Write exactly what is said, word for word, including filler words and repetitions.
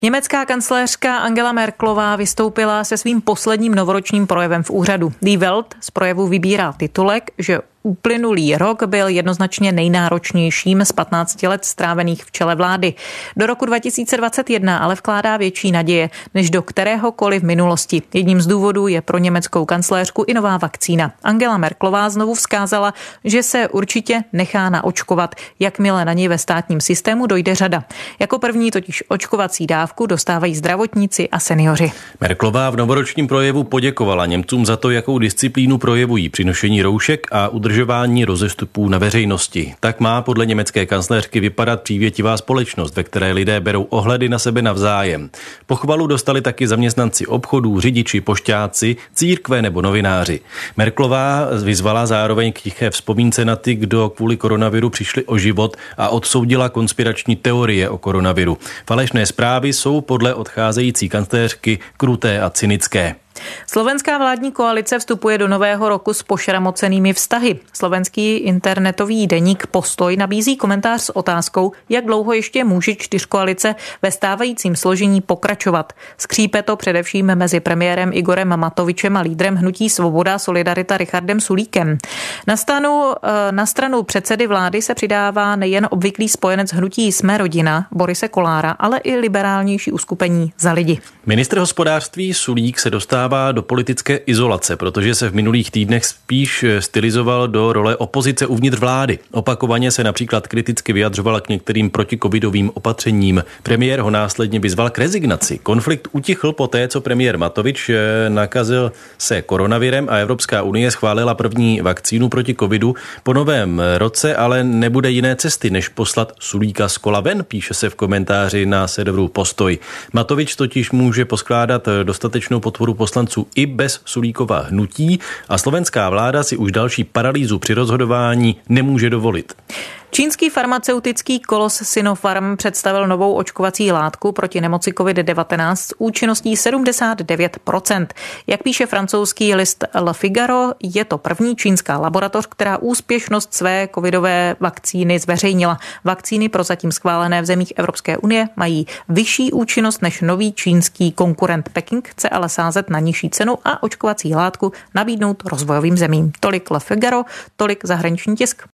Německá kancléřka Angela Merkelová vystoupila se svým posledním novoročním projevem v úřadu. Die Welt z projevu vybírá titulek, že uplynulý rok byl jednoznačně nejnáročnějším z patnácti let strávených v čele vlády. Do roku dva tisíce dvacet jedna ale vkládá větší naděje než do kteréhokoliv v minulosti. Jedním z důvodů je pro německou kancléřku i nová vakcína. Angela Merkelová znovu vzkázala, že se určitě nechá naočkovat, jakmile na něj ve státním systému dojde řada. Jako první totiž očkovací dávku dostávají zdravotníci a seniori. Merkelová v novoročním projevu poděkovala Němcům za to, jakou disciplínu projevují při nošení roušek a udržování rozestupů na veřejnosti. Tak má podle německé kancléřky vypadat přívětivá společnost, ve které lidé berou ohledy na sebe navzájem. Pochvalu dostali taky zaměstnanci obchodů, řidiči, pošťáci, církve nebo novináři. Merkelová vyzvala zároveň k tiché vzpomínce na ty, kdo kvůli koronaviru přišli o život, a odsoudila konspirační teorie o koronaviru. Falešné zprávy jsou podle odcházející kancléřky kruté a cynické. Slovenská vládní koalice vstupuje do nového roku s pošramocenými vztahy. Slovenský internetový deník Postoj nabízí komentář s otázkou, jak dlouho ještě může čtyřkoalice ve stávajícím složení pokračovat. Skřípe to především mezi premiérem Igorem Matovičem a lídrem hnutí Svoboda Solidarita Richardem Sulíkem. Na stranu, na stranu předsedy vlády se přidává nejen obvyklý spojenec hnutí Jsme rodina Borise Kollára, ale i liberálnější uskupení Za lidi. Ministr hospodářství Sulík se dostává do politické izolace, protože se v minulých týdnech spíš stylizoval do role opozice uvnitř vlády. Opakovaně se například kriticky vyjadřoval k některým protikovidovým opatřením. Premiér ho následně vyzval k rezignaci. Konflikt utichl poté, co premiér Matovič nakazil se koronavirem a Evropská unie schválila první vakcínu proti covidu. Po novém roce ale nebude jiné cesty, než poslat Sulíka z kola ven, píše se v komentáři na serveru Postoj. Matovič totiž může poskládat dostatečnou podporu poslanců i bez Sulíkova hnutí a slovenská vláda si už další paralýzu při rozhodování nemůže dovolit. Čínský farmaceutický kolos Sinopharm představil novou očkovací látku proti nemoci covid devatenáct s účinností sedmdesát devět procent. Jak píše francouzský list Le Figaro, je to první čínská laboratoř, která úspěšnost své covidové vakcíny zveřejnila. Vakcíny prozatím schválené v zemích Evropské unie mají vyšší účinnost než nový čínský konkurent. Peking chce ale sázet na nižší cenu a očkovací látku nabídnout rozvojovým zemím. Tolik Le Figaro, tolik zahraniční tisk.